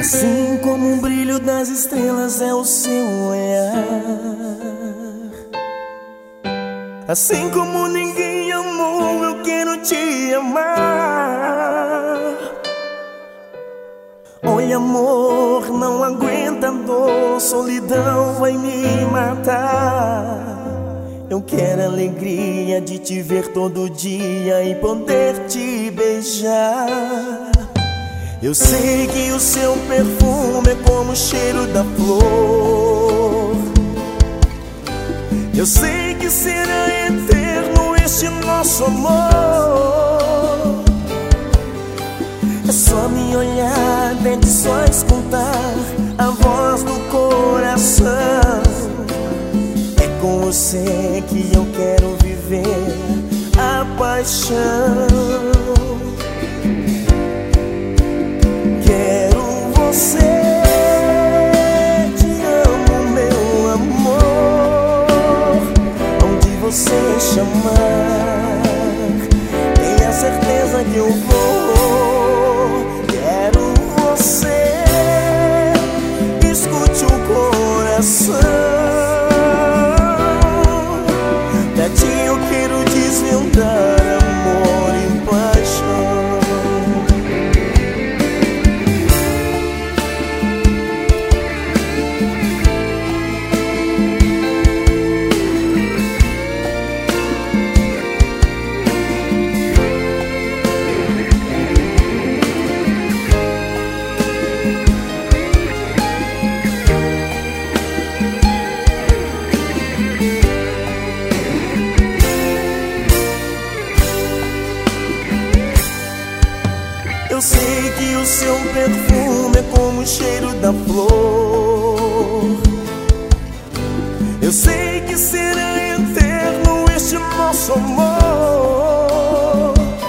Assim como o brilho das estrelas é o seu olhar, assim como ninguém amou, eu quero te amar. Olha, amor, não aguenta a dor, solidão vai me matar. Eu quero a alegria de te ver todo dia e poder te beijar. Eu sei que o seu perfume é como o cheiro da flor. Eu sei que será eterno este nosso amor. É só me olhar, tente só escutar a voz do coração. É com você que eu quero viver a paixão. Quero você, te amo, meu amor. Onde você chamar, tenha certeza que eu vou. Quero você, escute o coração. Pra ti eu quero desvendar amor e paixão. Eu sei que o seu perfume é como o cheiro da flor. Eu sei que será eterno este nosso amor.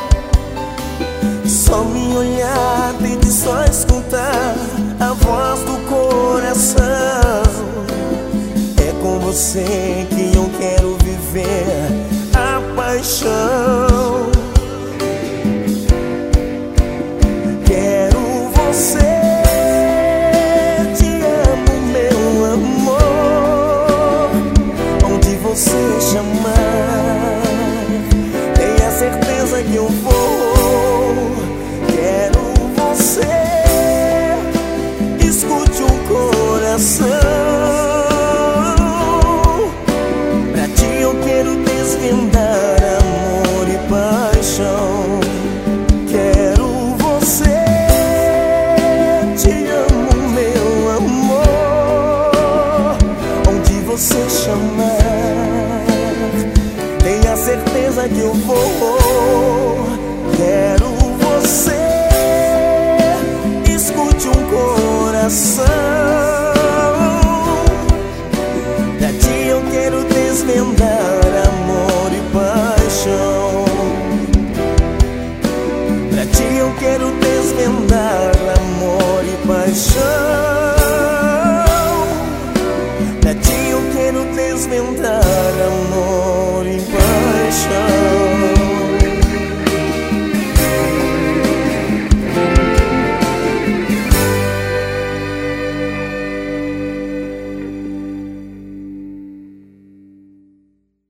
Só me olhar, tente só escutar a voz do coração. É com você que eu quero viver a paixão. Você chamar, tenha certeza que eu vou. Quero você, escute o coração. Pra ti eu quero desvendar amor e paixão. Quero você, te amo, meu amor. Onde você chamar, tenha certeza que eu vou. Quero você, escute um coração.